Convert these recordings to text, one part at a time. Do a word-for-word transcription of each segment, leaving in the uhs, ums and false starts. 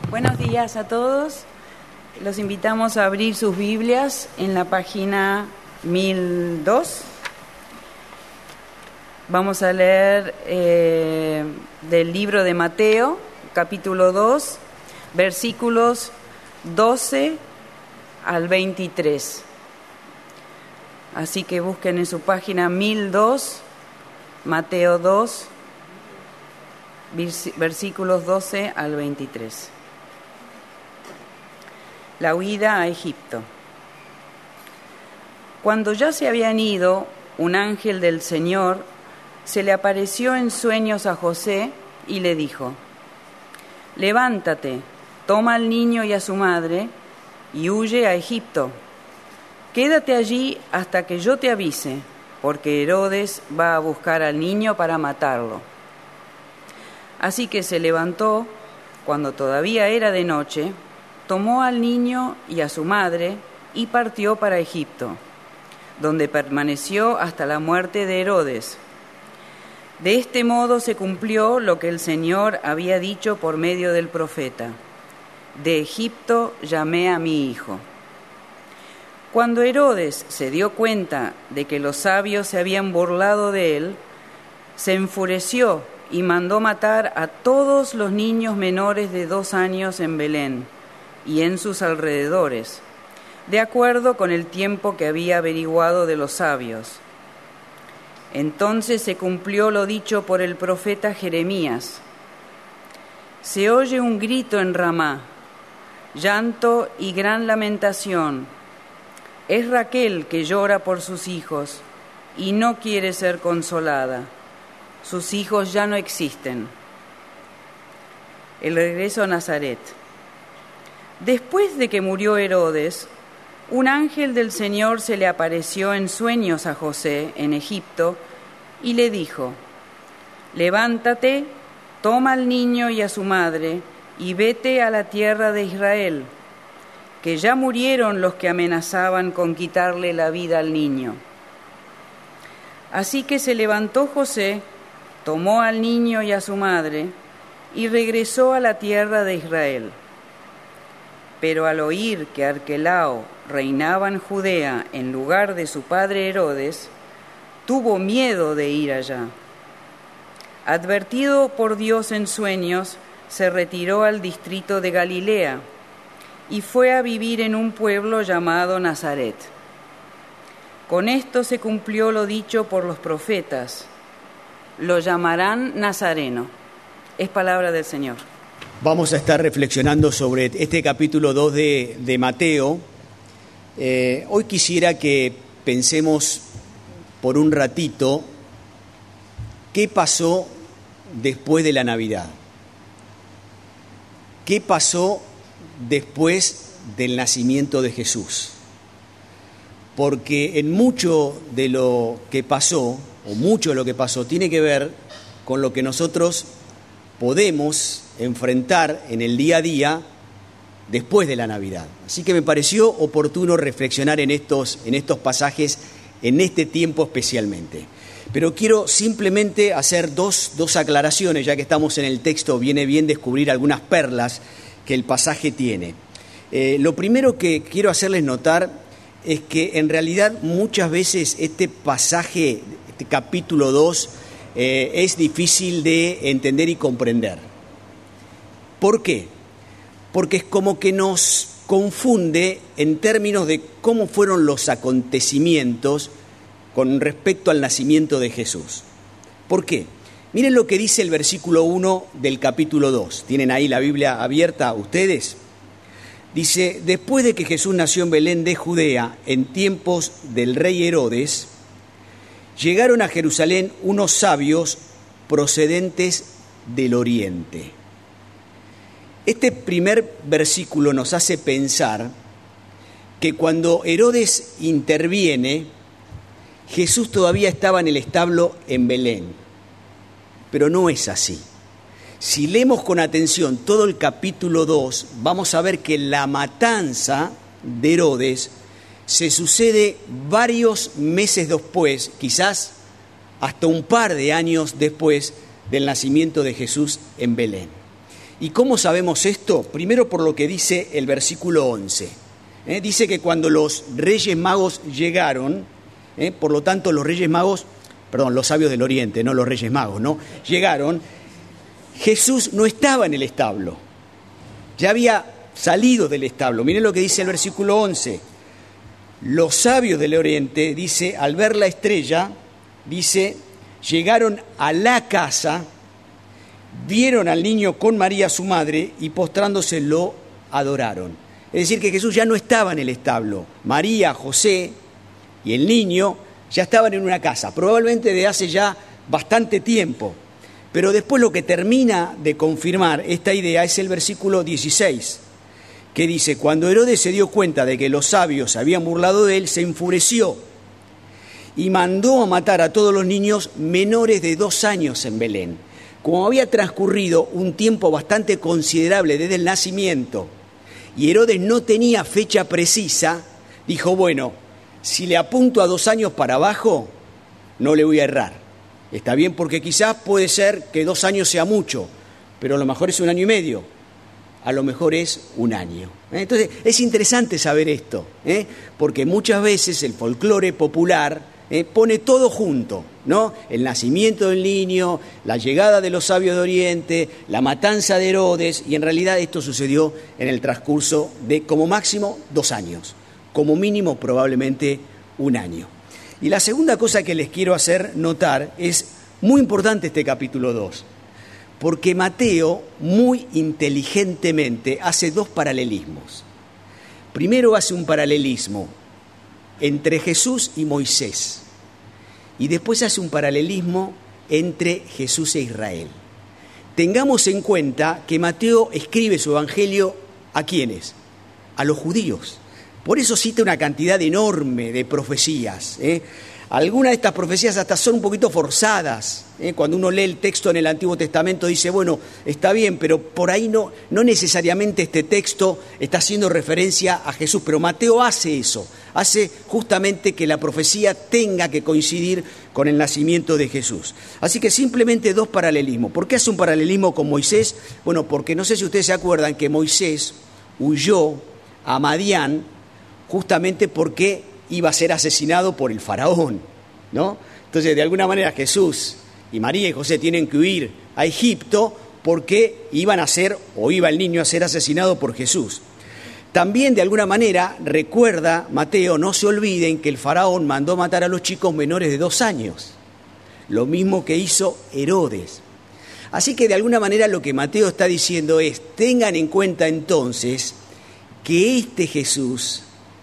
Buenos días a todos. Los invitamos a abrir sus Biblias en la página mil dos. Vamos a leer eh, del libro de Mateo, capítulo dos, versículos doce al veintitrés. Así que busquen en su página mil dos, Mateo dos, versículos doce al veintitrés. La huida a Egipto. Cuando ya se habían ido, un ángel del Señor se le apareció en sueños a José y le dijo: «Levántate, toma al niño y a su madre y huye a Egipto. Quédate allí hasta que yo te avise, porque Herodes va a buscar al niño para matarlo». Así que se levantó cuando todavía era de noche, tomó al niño y a su madre y partió para Egipto, donde permaneció hasta la muerte de Herodes. De este modo se cumplió lo que el Señor había dicho por medio del profeta: «De Egipto llamé a mi hijo». Cuando Herodes se dio cuenta de que los sabios se habían burlado de él, se enfureció y mandó matar a todos los niños menores de dos años en Belén y en sus alrededores, de acuerdo con el tiempo que había averiguado de los sabios. Entonces se cumplió lo dicho por el profeta Jeremías: «Se oye un grito en Ramá, llanto y gran lamentación. Es Raquel que llora por sus hijos y no quiere ser consolada. Sus hijos ya no existen». El regreso a Nazaret. Después de que murió Herodes, un ángel del Señor se le apareció en sueños a José en Egipto y le dijo: «Levántate, toma al niño y a su madre y vete a la tierra de Israel, que ya murieron los que amenazaban con quitarle la vida al niño». Así que se levantó José, tomó al niño y a su madre y regresó a la tierra de Israel. Pero al oír que Arquelao reinaba en Judea en lugar de su padre Herodes, tuvo miedo de ir allá. Advertido por Dios en sueños, se retiró al distrito de Galilea y fue a vivir en un pueblo llamado Nazaret. Con esto se cumplió lo dicho por los profetas: «Lo llamarán Nazareno». Es palabra del Señor. Vamos a estar reflexionando sobre este capítulo dos de, de Mateo. Eh, hoy quisiera que pensemos por un ratito qué pasó después de la Navidad. ¿Qué pasó después del nacimiento de Jesús? Porque en mucho de lo que pasó, o mucho de lo que pasó, tiene que ver con lo que nosotros podemos enfrentar en el día a día después de la Navidad. Así que me pareció oportuno reflexionar en estos, en estos pasajes, en este tiempo especialmente. Pero quiero simplemente hacer dos, dos aclaraciones, ya que estamos en el texto, viene bien descubrir algunas perlas que el pasaje tiene. Eh, lo primero que quiero hacerles notar es que en realidad muchas veces este pasaje, este capítulo dos, eh, es difícil de entender y comprender. ¿Por qué? Porque es como que nos confunde en términos de cómo fueron los acontecimientos con respecto al nacimiento de Jesús. ¿Por qué? Miren lo que dice el versículo uno del capítulo dos. ¿Tienen ahí la Biblia abierta ustedes? Dice: «Después de que Jesús nació en Belén de Judea, en tiempos del rey Herodes, llegaron a Jerusalén unos sabios procedentes del oriente». Este primer versículo nos hace pensar que cuando Herodes interviene, Jesús todavía estaba en el establo en Belén. Pero no es así. Si leemos con atención todo el capítulo dos, vamos a ver que la matanza de Herodes se sucede varios meses después, quizás hasta un par de años después del nacimiento de Jesús en Belén. ¿Y cómo sabemos esto? Primero por lo que dice el versículo once. ¿Eh? Dice que cuando los reyes magos llegaron, ¿eh? por lo tanto los reyes magos, perdón, los sabios del oriente, no los reyes magos, ¿no? Llegaron, Jesús no estaba en el establo, ya había salido del establo. Miren lo que dice el versículo once. Los sabios del oriente, dice, al ver la estrella, dice, llegaron a la casa, vieron al niño con María su madre y postrándose lo adoraron. Es decir, que Jesús ya no estaba en el establo. María, José y el niño ya estaban en una casa, probablemente de hace ya bastante tiempo. Pero después lo que termina de confirmar esta idea es el versículo dieciséis, que dice, cuando Herodes se dio cuenta de que los sabios se habían burlado de él, se enfureció y mandó a matar a todos los niños menores de dos años en Belén. Como había transcurrido un tiempo bastante considerable desde el nacimiento y Herodes no tenía fecha precisa, dijo, bueno, si le apunto a dos años para abajo, no le voy a errar. Está bien, porque quizás puede ser que dos años sea mucho, pero a lo mejor es un año y medio, a lo mejor es un año. Entonces es interesante saber esto, ¿eh? porque muchas veces el folclore popular Eh, pone todo junto, ¿no? El nacimiento del niño, la llegada de los sabios de Oriente, la matanza de Herodes, y en realidad esto sucedió en el transcurso de como máximo dos años, como mínimo probablemente un año. Y la segunda cosa que les quiero hacer notar es muy importante este capítulo dos, porque Mateo muy inteligentemente hace dos paralelismos. Primero hace un paralelismo entre Jesús y Moisés, y después hace un paralelismo entre Jesús e Israel. Tengamos en cuenta que Mateo escribe su evangelio ¿a quiénes? A los judíos. Por eso cita una cantidad enorme de profecías, ¿eh? Algunas de estas profecías hasta son un poquito forzadas, ¿eh? Cuando uno lee el texto en el Antiguo Testamento dice, bueno, está bien, pero por ahí no, no necesariamente este texto está haciendo referencia a Jesús, pero Mateo hace eso, hace justamente que la profecía tenga que coincidir con el nacimiento de Jesús. Así que simplemente dos paralelismos. ¿Por qué hace un paralelismo con Moisés? Bueno, porque no sé si ustedes se acuerdan que Moisés huyó a Madián justamente porque iba a ser asesinado por el faraón, ¿no? Entonces, de alguna manera, Jesús y María y José tienen que huir a Egipto porque iban a ser, o iba el niño a ser asesinado por Jesús. También, de alguna manera, recuerda Mateo, no se olviden que el faraón mandó matar a los chicos menores de dos años, lo mismo que hizo Herodes. Así que, de alguna manera, lo que Mateo está diciendo es, tengan en cuenta entonces que este Jesús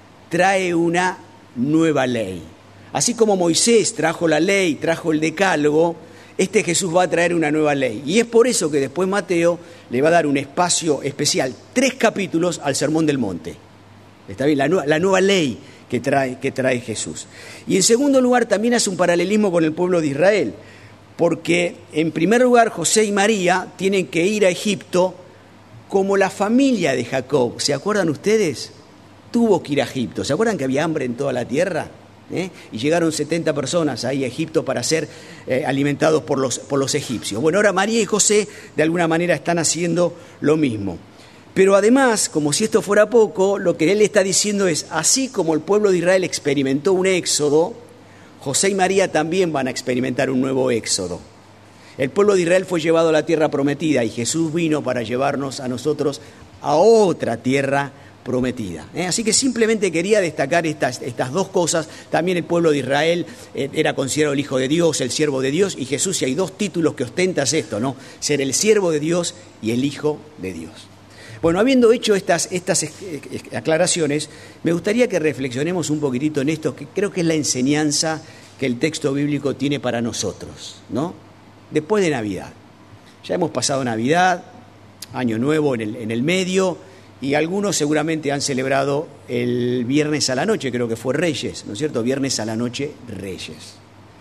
trae una nueva ley. Así como Moisés trajo la ley, trajo el decálogo, este Jesús va a traer una nueva ley. Y es por eso que después Mateo le va a dar un espacio especial, tres capítulos al Sermón del Monte. ¿Está bien? La, nu- la nueva ley que trae, que trae Jesús. Y en segundo lugar también hace un paralelismo con el pueblo de Israel, porque en primer lugar José y María tienen que ir a Egipto como la familia de Jacob. ¿Se acuerdan ustedes? Tuvo que ir a Egipto. ¿Se acuerdan que había hambre en toda la tierra? ¿Eh? Y llegaron setenta personas ahí a Egipto para ser eh, alimentados por los, por los egipcios. Bueno, ahora María y José de alguna manera están haciendo lo mismo. Pero además, como si esto fuera poco, lo que él está diciendo es, así como el pueblo de Israel experimentó un éxodo, José y María también van a experimentar un nuevo éxodo. El pueblo de Israel fue llevado a la tierra prometida y Jesús vino para llevarnos a nosotros a otra tierra prometida. ¿eh? Así que simplemente quería destacar estas, estas dos cosas. También el pueblo de Israel eh, era considerado el Hijo de Dios, el siervo de Dios, y Jesús, y hay dos títulos que ostentas esto, ¿no? Ser el siervo de Dios y el Hijo de Dios. Bueno, habiendo hecho estas, estas aclaraciones, me gustaría que reflexionemos un poquitito en esto, que creo que es la enseñanza que el texto bíblico tiene para nosotros, ¿no? Después de Navidad. Ya hemos pasado Navidad, Año Nuevo en el, en el medio, y algunos seguramente han celebrado el viernes a la noche, creo que fue Reyes, ¿no es cierto? Viernes a la noche, Reyes.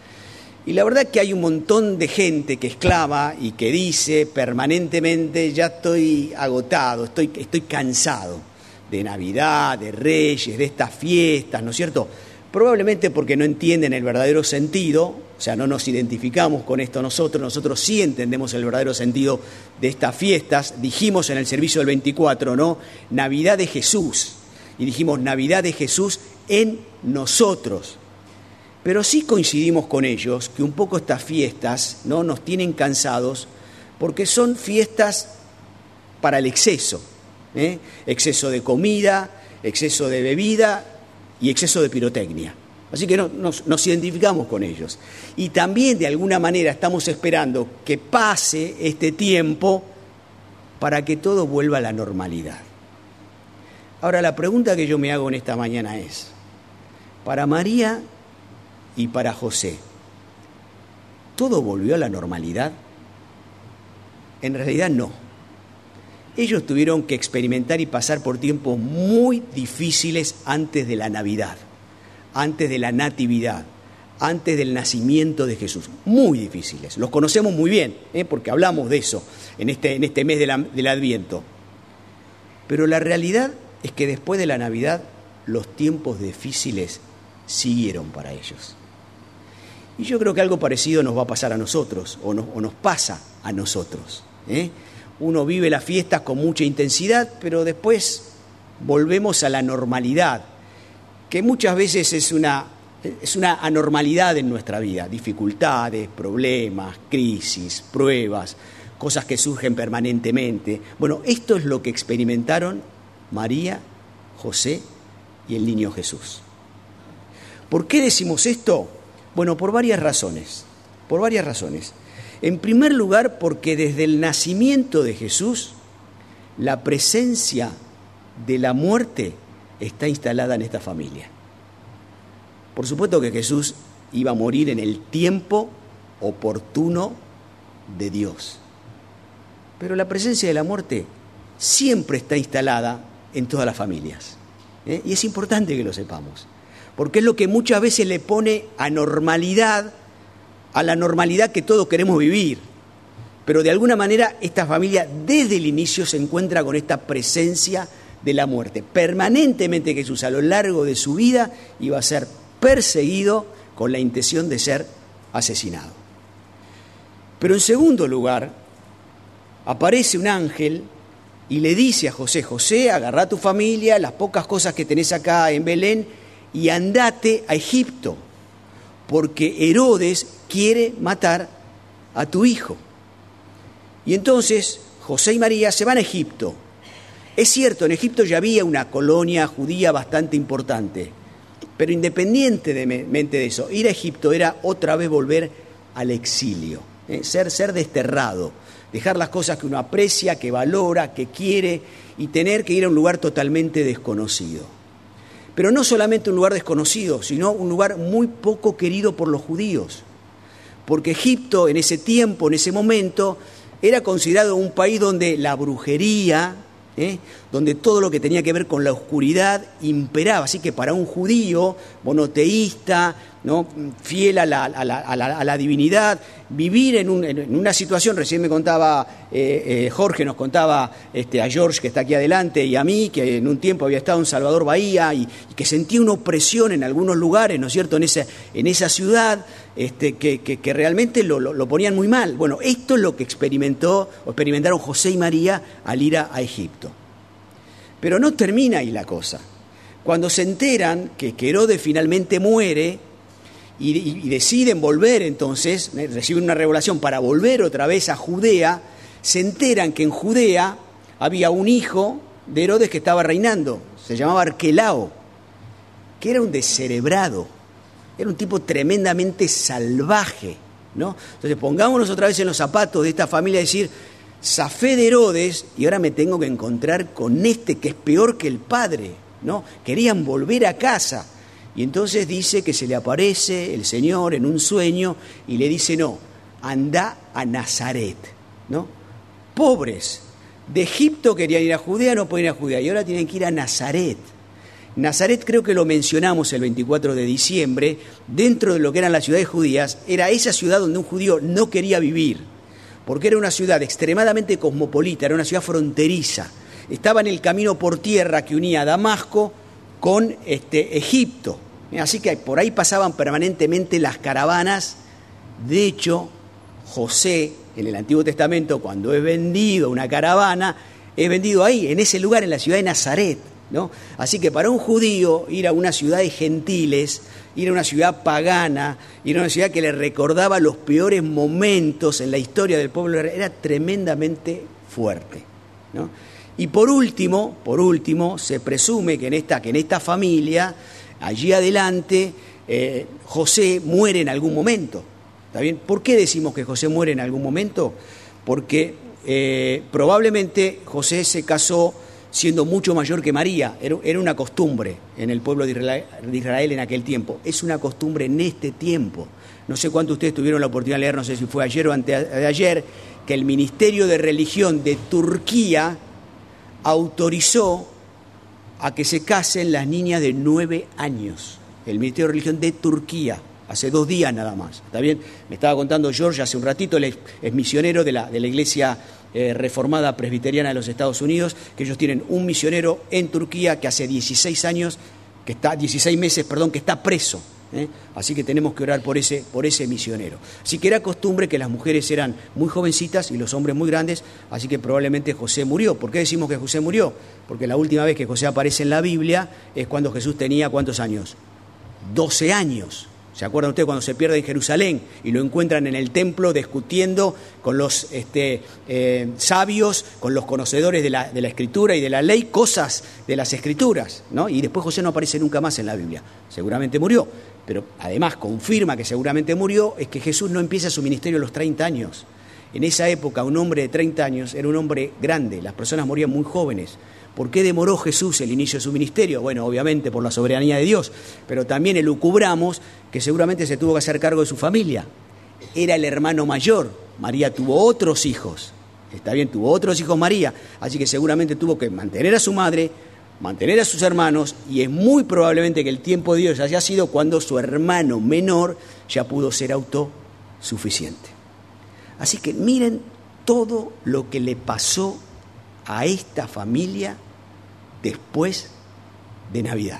Y la verdad que hay un montón de gente que exclama y que dice permanentemente, ya estoy agotado, estoy, estoy cansado de Navidad, de Reyes, de estas fiestas, ¿no es cierto? probablemente porque no entienden el verdadero sentido, o sea, no nos identificamos con esto nosotros, nosotros sí entendemos el verdadero sentido de estas fiestas. Dijimos en el servicio del veinticuatro, ¿no? Navidad de Jesús, y dijimos Navidad de Jesús en nosotros. Pero sí coincidimos con ellos que un poco estas fiestas, ¿no?, nos tienen cansados porque son fiestas para el exceso, ¿eh? Exceso de comida, exceso de bebida y exceso de pirotecnia. Así que no, nos, nos identificamos con ellos. Y también de alguna manera estamos esperando que pase este tiempo para que todo vuelva a la normalidad. Ahora, la pregunta que yo me hago en esta mañana es, para María y para José, ¿todo volvió a la normalidad? En realidad no. Ellos tuvieron que experimentar y pasar por tiempos muy difíciles antes de la Navidad, antes de la Natividad, antes del nacimiento de Jesús. Muy difíciles. Los conocemos muy bien, ¿eh? porque hablamos de eso en este, en este mes de la, del Adviento. Pero la realidad es que después de la Navidad, los tiempos difíciles siguieron para ellos. Y yo creo que algo parecido nos va a pasar a nosotros, o nos, o nos pasa a nosotros, ¿eh? Uno vive las fiestas con mucha intensidad, pero después volvemos a la normalidad, que muchas veces es una, es una anormalidad en nuestra vida, dificultades, problemas, crisis, pruebas, cosas que surgen permanentemente. Bueno, esto es lo que experimentaron María, José y el niño Jesús. ¿Por qué decimos esto? Bueno, por varias razones, por varias razones. En primer lugar, porque desde el nacimiento de Jesús, la presencia de la muerte está instalada en esta familia. Por supuesto que Jesús iba a morir en el tiempo oportuno de Dios. Pero la presencia de la muerte siempre está instalada en todas las familias. ¿eh? Y es importante que lo sepamos, porque es lo que muchas veces le pone anormalidad a la normalidad que todos queremos vivir. Pero de alguna manera esta familia desde el inicio se encuentra con esta presencia de la muerte. Permanentemente Jesús a lo largo de su vida iba a ser perseguido con la intención de ser asesinado. Pero en segundo lugar, aparece un ángel y le dice a José, José, agarrá a tu familia, las pocas cosas que tenés acá en Belén, y andate a Egipto, porque Herodes quiere matar a tu hijo. Y entonces José y María se van a Egipto. Es cierto, en Egipto ya había una colonia judía bastante importante, pero independientemente de eso, ir a Egipto era otra vez volver al exilio, ¿eh? ser, ser desterrado, dejar las cosas que uno aprecia, que valora, que quiere, y tener que ir a un lugar totalmente desconocido. Pero no solamente un lugar desconocido, sino un lugar muy poco querido por los judíos. Porque Egipto en ese tiempo, en ese momento, era considerado un país donde la brujería, ¿eh? donde todo lo que tenía que ver con la oscuridad imperaba. Así que para un judío monoteísta, ¿no?, fiel a la, a la, a la, a la divinidad, vivir en, un, en una situación, recién me contaba eh, eh, Jorge, nos contaba este, a George, que está aquí adelante, y a mí, que en un tiempo había estado en Salvador Bahía, y, y que sentía una opresión en algunos lugares, ¿no es cierto?, en esa, en esa ciudad, este, que, que, que realmente lo, lo, lo ponían muy mal. Bueno, esto es lo que experimentó, o experimentaron José y María al ir a, a Egipto. Pero no termina ahí la cosa. Cuando se enteran que Herodes finalmente muere, Y, y, y deciden volver entonces, eh, reciben una revelación para volver otra vez a Judea, se enteran que en Judea había un hijo de Herodes que estaba reinando, se llamaba Arquelao, que era un descerebrado, era un tipo tremendamente salvaje, ¿no? Entonces pongámonos otra vez en los zapatos de esta familia y decir, zafé de Herodes y ahora me tengo que encontrar con este que es peor que el padre, ¿no? Querían volver a casa. Y entonces dice que se le aparece el Señor en un sueño y le dice, no, anda a Nazaret, ¿no? Pobres, de Egipto querían ir a Judea, no pueden ir a Judea, y ahora tienen que ir a Nazaret. Nazaret, creo que lo mencionamos el veinticuatro de diciembre, dentro de lo que eran las ciudades judías, era esa ciudad donde un judío no quería vivir, porque era una ciudad extremadamente cosmopolita, era una ciudad fronteriza, estaba en el camino por tierra que unía a Damasco con este, Egipto, Así que por ahí pasaban permanentemente las caravanas. De hecho, José, en el Antiguo Testamento, cuando es vendido una caravana, es vendido ahí, en ese lugar, en la ciudad de Nazaret, ¿no? Así que para un judío ir a una ciudad de gentiles, ir a una ciudad pagana, ir a una ciudad que le recordaba los peores momentos en la historia del pueblo, era tremendamente fuerte, ¿no? Y por último, por último, se presume que en esta, que en esta familia, allí adelante, eh, José muere en algún momento. ¿Está bien? ¿Por qué decimos que José muere en algún momento? Porque eh, probablemente José se casó siendo mucho mayor que María. Era, era una costumbre en el pueblo de Israel, de Israel en aquel tiempo. Es una costumbre en este tiempo. No sé cuántos de ustedes tuvieron la oportunidad de leer, no sé si fue ayer o antes de ayer, que el Ministerio de Religión de Turquía autorizó a que se casen las niñas de nueve años. El Ministerio de Religión de Turquía, hace dos días nada más. ¿Está bien? Me estaba contando George hace un ratito, él es, es misionero de la, de la Iglesia eh, Reformada Presbiteriana de los Estados Unidos, que ellos tienen un misionero en Turquía que hace dieciséis años, que está, dieciséis meses, perdón, que está preso. ¿eh? Así que tenemos que orar por ese, por ese misionero. Así que era costumbre que las mujeres eran muy jovencitas y los hombres muy grandes, así que probablemente José murió. ¿Por qué decimos que José murió? Porque la última vez que José aparece en la Biblia es cuando Jesús tenía, ¿cuántos años? doce años. ¿Se acuerdan ustedes cuando se pierde en Jerusalén y lo encuentran en el templo discutiendo con los este, eh, sabios, con los conocedores de la, de la Escritura y de la ley, cosas de las Escrituras, ¿no? Y después José no aparece nunca más en la Biblia. Seguramente murió, pero además confirma que seguramente murió, es que Jesús no empieza su ministerio a los treinta años. En esa época un hombre de treinta años era un hombre grande, las personas morían muy jóvenes. ¿Por qué demoró Jesús el inicio de su ministerio? Bueno, obviamente por la soberanía de Dios, pero también elucubramos que seguramente se tuvo que hacer cargo de su familia. Era el hermano mayor, María tuvo otros hijos, está bien, tuvo otros hijos María, así que seguramente tuvo que mantener a su madre, mantener a sus hermanos, y es muy probablemente que el tiempo de Dios haya sido cuando su hermano menor ya pudo ser autosuficiente. Así que miren todo lo que le pasó a esta familia después de Navidad.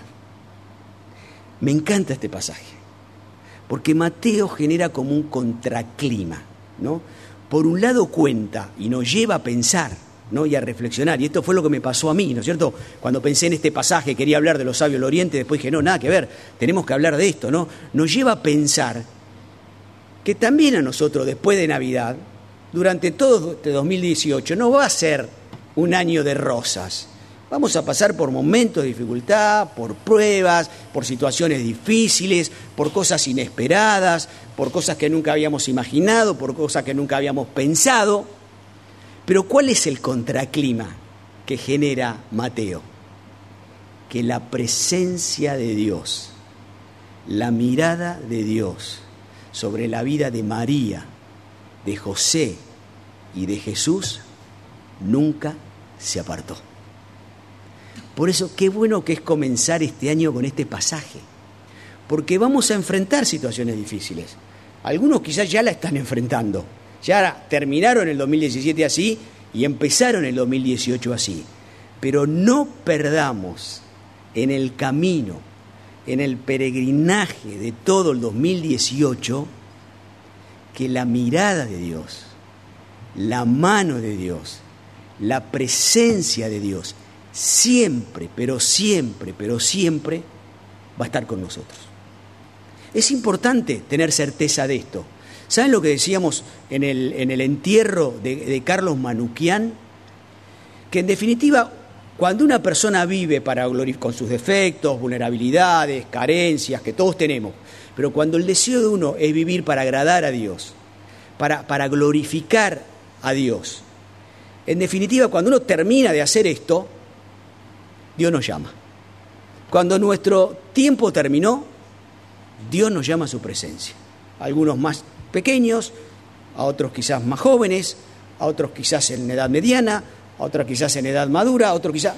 Me encanta este pasaje, porque Mateo genera como un contraclima, ¿no? Por un lado cuenta y nos lleva a pensar, ¿no? Y a reflexionar, y esto fue lo que me pasó a mí, ¿no es cierto? Cuando pensé en este pasaje, quería hablar de los sabios del Oriente, después dije, no, nada que ver, tenemos que hablar de esto, ¿no? Nos lleva a pensar que también a nosotros, después de Navidad, durante todo este dos mil dieciocho, no va a ser un año de rosas. Vamos a pasar por momentos de dificultad, por pruebas, por situaciones difíciles, por cosas inesperadas, por cosas que nunca habíamos imaginado, por cosas que nunca habíamos pensado. Pero ¿cuál es el contraclima que genera Mateo? Que la presencia de Dios, la mirada de Dios sobre la vida de María, de José y de Jesús nunca se apartó. Por eso qué bueno que es comenzar este año con este pasaje, porque vamos a enfrentar situaciones difíciles. Algunos quizás ya la están enfrentando, ya terminaron el dos mil diecisiete así y empezaron el dos mil dieciocho así, pero no perdamos en el camino, en el peregrinaje de todo el dos mil dieciocho, que la mirada de Dios, la mano de Dios, la presencia de Dios, siempre, pero siempre, pero siempre va a estar con nosotros. Es importante tener certeza de esto. ¿Saben lo que decíamos en el, en el entierro de, de Carlos Manuquian? Que en definitiva, cuando una persona vive para glorificar, con sus defectos, vulnerabilidades, carencias, que todos tenemos, pero cuando el deseo de uno es vivir para agradar a Dios, para, para glorificar a Dios, en definitiva, cuando uno termina de hacer esto, Dios nos llama. Cuando nuestro tiempo terminó, Dios nos llama a su presencia. A algunos más pequeños, a otros quizás más jóvenes, a otros quizás en edad mediana, a otros quizás en edad madura, a otros quizás...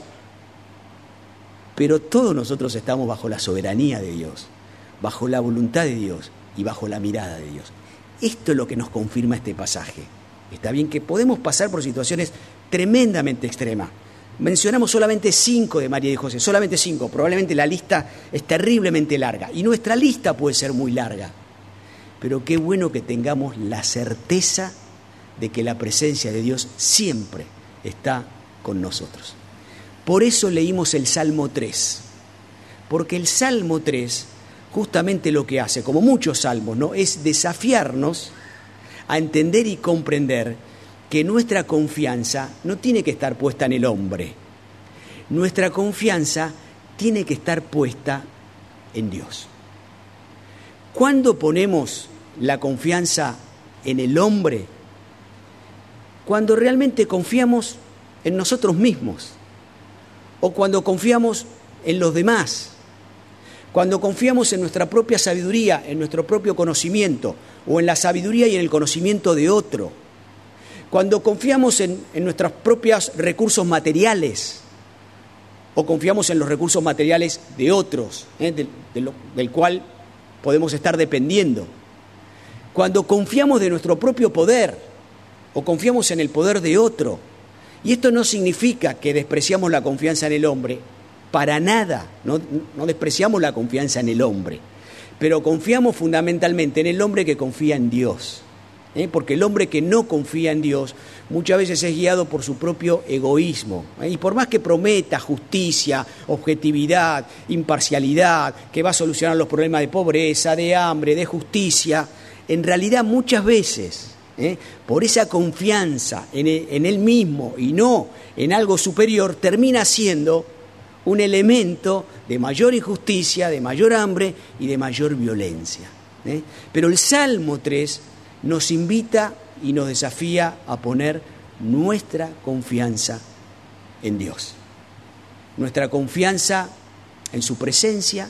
Pero todos nosotros estamos bajo la soberanía de Dios, bajo la voluntad de Dios y bajo la mirada de Dios. Esto es lo que nos confirma este pasaje. Está bien que podemos pasar por situaciones tremendamente extremas, Mencionamos solamente cinco de María y José, solamente cinco. Probablemente la lista es terriblemente larga y nuestra lista puede ser muy larga. Pero qué bueno que tengamos la certeza de que la presencia de Dios siempre está con nosotros. Por eso leímos el Salmo tres, porque el Salmo tres justamente lo que hace, como muchos salmos, ¿no?, es desafiarnos a entender y comprender que nuestra confianza no tiene que estar puesta en el hombre. Nuestra confianza tiene que estar puesta en Dios. ¿Cuándo ponemos la confianza en el hombre? Cuando realmente confiamos en nosotros mismos, o cuando confiamos en los demás, cuando confiamos en nuestra propia sabiduría, en nuestro propio conocimiento, o en la sabiduría y en el conocimiento de otro, cuando confiamos en, en nuestros propios recursos materiales, o confiamos en los recursos materiales de otros, ¿eh? de, de lo, del cual podemos estar dependiendo, cuando confiamos de nuestro propio poder, o confiamos en el poder de otro. Y esto no significa que despreciamos la confianza en el hombre, para nada, no, no despreciamos la confianza en el hombre, pero confiamos fundamentalmente en el hombre que confía en Dios, ¿eh? Porque el hombre que no confía en Dios muchas veces es guiado por su propio egoísmo, ¿eh? Y por más que prometa justicia, objetividad, imparcialidad, que va a solucionar los problemas de pobreza, de hambre, de justicia, en realidad muchas veces, ¿eh?, por esa confianza en él, en él mismo y no en algo superior, termina siendo un elemento de mayor injusticia, de mayor hambre y de mayor violencia, ¿eh? Pero el Salmo tres nos invita y nos desafía a poner nuestra confianza en Dios, nuestra confianza en su presencia,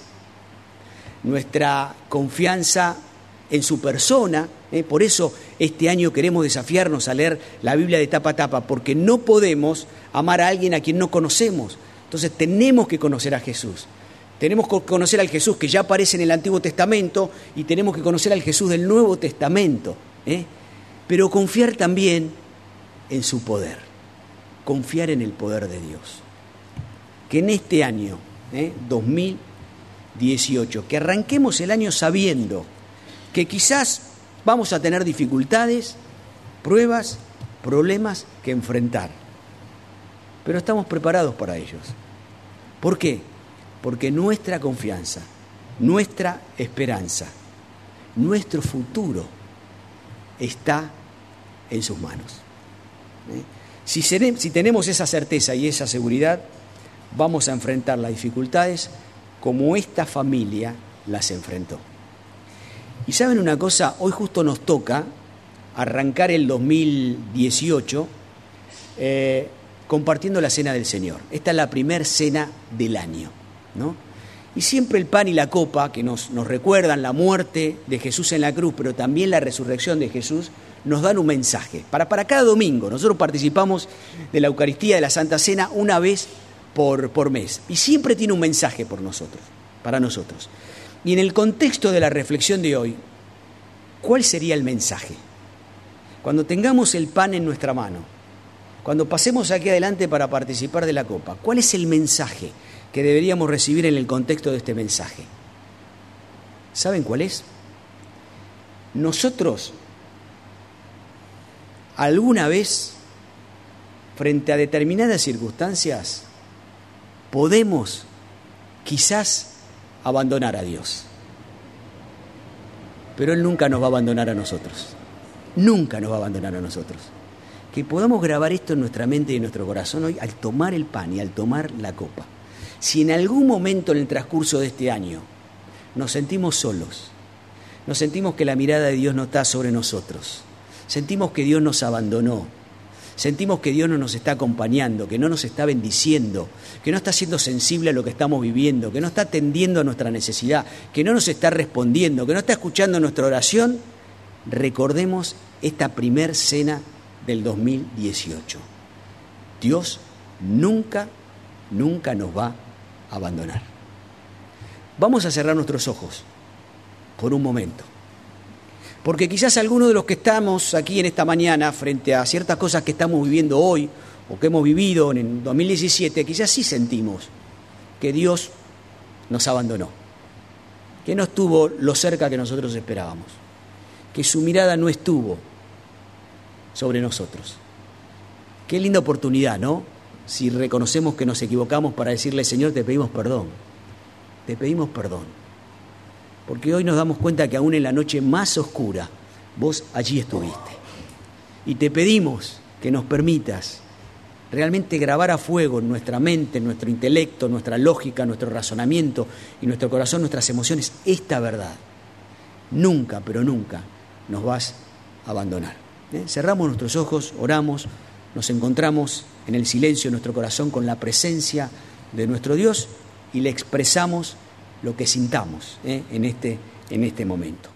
nuestra confianza en su persona, ¿eh? Por eso este año queremos desafiarnos a leer la Biblia de tapa a tapa, porque no podemos amar a alguien a quien no conocemos. Entonces tenemos que conocer a Jesús, tenemos que conocer al Jesús que ya aparece en el Antiguo Testamento y tenemos que conocer al Jesús del Nuevo Testamento, ¿eh? Pero confiar también en su poder, confiar en el poder de Dios. Que en este año, ¿eh?, dos mil dieciocho, que arranquemos el año sabiendo que quizás vamos a tener dificultades, pruebas, problemas que enfrentar, pero estamos preparados para ellos. ¿Por qué? Porque nuestra confianza, nuestra esperanza, nuestro futuro está en sus manos. ¿Eh? Si, seré, si tenemos esa certeza y esa seguridad, vamos a enfrentar las dificultades como esta familia las enfrentó. Y ¿saben una cosa? Hoy justo nos toca arrancar el dos mil dieciocho eh, compartiendo la Cena del Señor. Esta es la primer cena del año, ¿no? Y siempre el pan y la copa, que nos, nos recuerdan la muerte de Jesús en la cruz, pero también la resurrección de Jesús, nos dan un mensaje. Para, para cada domingo, nosotros participamos de la Eucaristía de la Santa Cena una vez por, por mes. Y siempre tiene un mensaje por nosotros, para nosotros. Y en el contexto de la reflexión de hoy, ¿cuál sería el mensaje? Cuando tengamos el pan en nuestra mano, cuando pasemos aquí adelante para participar de la copa, ¿cuál es el mensaje que deberíamos recibir en el contexto de este mensaje? ¿Saben cuál es? Nosotros, alguna vez, frente a determinadas circunstancias, podemos, quizás, abandonar a Dios. Pero Él nunca nos va a abandonar a nosotros. Nunca nos va a abandonar a nosotros. Que podamos grabar esto en nuestra mente y en nuestro corazón hoy al tomar el pan y al tomar la copa. Si en algún momento en el transcurso de este año nos sentimos solos, nos sentimos que la mirada de Dios no está sobre nosotros, sentimos que Dios nos abandonó, sentimos que Dios no nos está acompañando, que no nos está bendiciendo, que no está siendo sensible a lo que estamos viviendo, que no está atendiendo a nuestra necesidad, que no nos está respondiendo, que no está escuchando nuestra oración, recordemos esta primer cena del dos mil dieciocho. Dios nunca, nunca nos va a abandonar. Vamos a cerrar nuestros ojos por un momento. Porque quizás algunos de los que estamos aquí en esta mañana, frente a ciertas cosas que estamos viviendo hoy, o que hemos vivido en el dos mil diecisiete, quizás sí sentimos que Dios nos abandonó, que no estuvo lo cerca que nosotros esperábamos, que su mirada no estuvo sobre nosotros. Qué linda oportunidad, ¿no? Si reconocemos que nos equivocamos, para decirle: Señor, te pedimos perdón, te pedimos perdón. Porque hoy nos damos cuenta que aún en la noche más oscura, vos allí estuviste. Y te pedimos que nos permitas realmente grabar a fuego en nuestra mente, en nuestro intelecto, nuestra lógica, nuestro razonamiento y nuestro corazón, nuestras emociones, esta verdad. Nunca, pero nunca nos vas a abandonar. ¿Eh? Cerramos nuestros ojos, oramos, nos encontramos en el silencio de nuestro corazón con la presencia de nuestro Dios y le expresamos lo que sintamos ¿eh? en este, en este momento.